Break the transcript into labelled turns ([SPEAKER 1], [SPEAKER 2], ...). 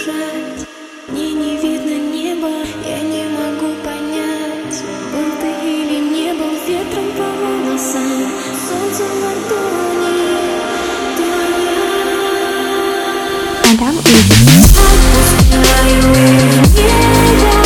[SPEAKER 1] дышать. Мне не видно неба, я не могу понять, был ты или не был ветром по волосам, солнцем в ладони твоя.
[SPEAKER 2] Адам Ильич.
[SPEAKER 1] Отпускаю в небо.